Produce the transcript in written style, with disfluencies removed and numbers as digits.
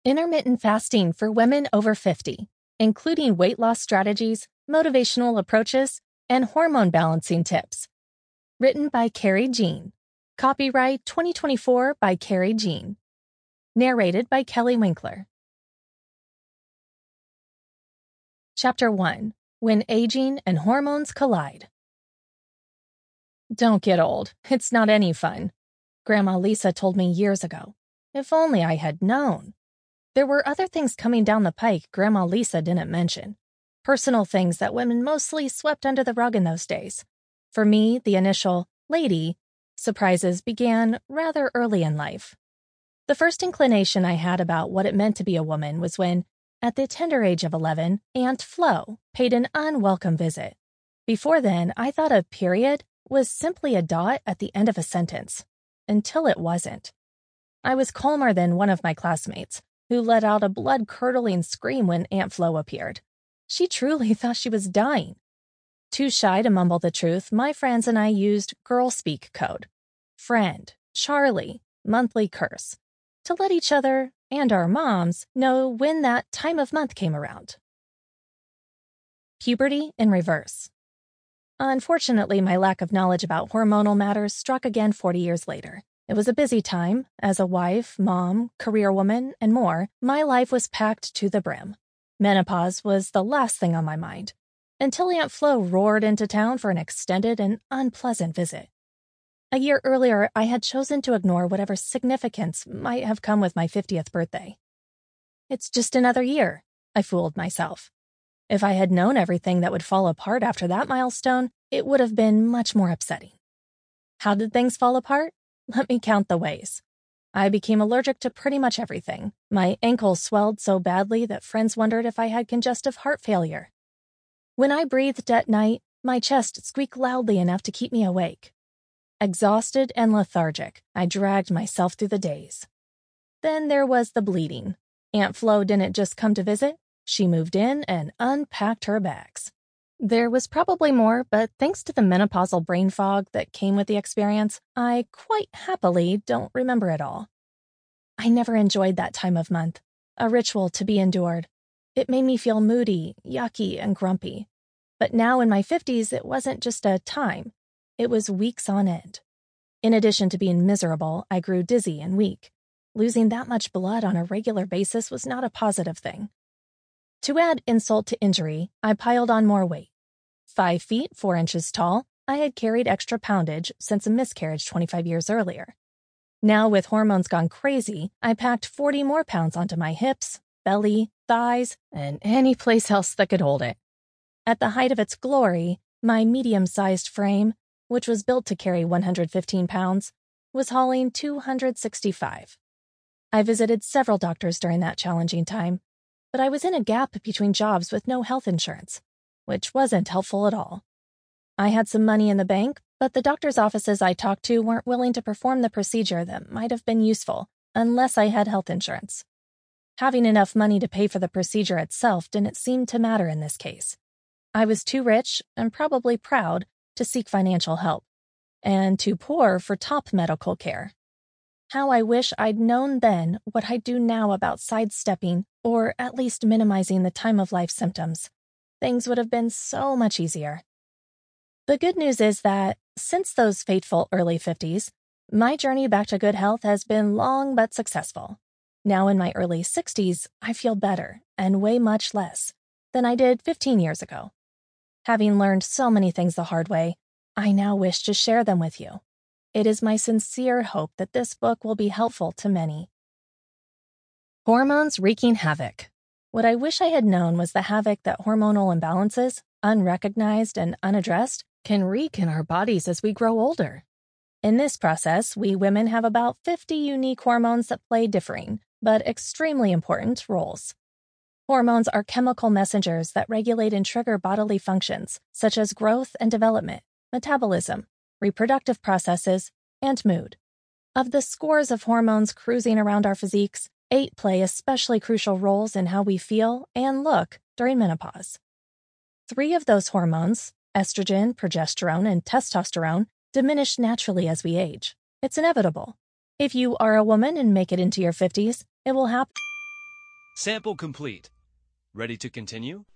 Intermittent fasting for women over 50, including weight loss strategies, motivational approaches, and hormone balancing tips. Written by Carrie Jean. Copyright 2024 by Carrie Jean. Narrated by Kelly Winkler. Chapter 1. When Aging and Hormones Collide. Don't get old. It's not any fun. Grandma Lisa told me years ago. If only I had known. There were other things coming down the pike Grandma Lisa didn't mention. Personal things that women mostly swept under the rug in those days. For me, the initial lady surprises began rather early in life. The first inclination I had about what it meant to be a woman was when, at the tender age of 11, Aunt Flo paid an unwelcome visit. Before then, I thought a period was simply a dot at the end of a sentence, until it wasn't. I was calmer than one of my classmates, who let out a blood-curdling scream when Aunt Flo appeared. She truly thought she was dying. Too shy to mumble the truth, my friends and I used girl speak code. Friend, Charlie, monthly curse, to let each other and our moms know when that time of month came around. Puberty in reverse. Unfortunately, my lack of knowledge about hormonal matters struck again 40 years later. It was a busy time. As a wife, mom, career woman, and more, my life was packed to the brim. Menopause was the last thing on my mind, until Aunt Flo roared into town for an extended and unpleasant visit. A year earlier, I had chosen to ignore whatever significance might have come with my 50th birthday. It's just another year, I fooled myself. If I had known everything that would fall apart after that milestone, it would have been much more upsetting. How did things fall apart? Let me count the ways. I became allergic to pretty much everything. My ankle swelled so badly that friends wondered if I had congestive heart failure. When I breathed at night, my chest squeaked loudly enough to keep me awake. Exhausted and lethargic, I dragged myself through the days. Then there was the bleeding. Aunt Flo didn't just come to visit. She moved in and unpacked her bags. There was probably more, but thanks to the menopausal brain fog that came with the experience, I quite happily don't remember it all. I never enjoyed that time of month, a ritual to be endured. It made me feel moody, yucky, and grumpy. But now in my 50s, it wasn't just a time. It was weeks on end. In addition to being miserable, I grew dizzy and weak. Losing that much blood on a regular basis was not a positive thing. To add insult to injury, I piled on more weight. 5 feet, 4 inches tall, I had carried extra poundage since a miscarriage 25 years earlier. Now, with hormones gone crazy, I packed 40 more pounds onto my hips, belly, thighs, and any place else that could hold it. At the height of its glory, my medium-sized frame, which was built to carry 115 pounds, was hauling 265. I visited several doctors during that challenging time, but I was in a gap between jobs with no health insurance, which wasn't helpful at all. I had some money in the bank, but the doctor's offices I talked to weren't willing to perform the procedure that might have been useful unless I had health insurance. Having enough money to pay for the procedure itself didn't seem to matter in this case. I was too rich and probably proud to seek financial help, and too poor for top medical care. How I wish I'd known then what I do now about sidestepping or at least minimizing the time of life symptoms. Things would have been so much easier. The good news is that, since those fateful early 50s, my journey back to good health has been long but successful. Now in my early 60s, I feel better and weigh much less than I did 15 years ago. Having learned so many things the hard way, I now wish to share them with you. It is my sincere hope that this book will be helpful to many. Hormones wreaking havoc. What I wish I had known was the havoc that hormonal imbalances, unrecognized and unaddressed, can wreak in our bodies as we grow older. In this process, we women have about 50 unique hormones that play differing, but extremely important roles. Hormones are chemical messengers that regulate and trigger bodily functions, such as growth and development, metabolism, reproductive processes, and mood. Of the scores of hormones cruising around our physiques, 8 play especially crucial roles in how we feel and look during menopause. 3 of those hormones, estrogen, progesterone, and testosterone, diminish naturally as we age. It's inevitable. If you are a woman and make it into your 50s, it will happen. Sample complete. Ready to continue?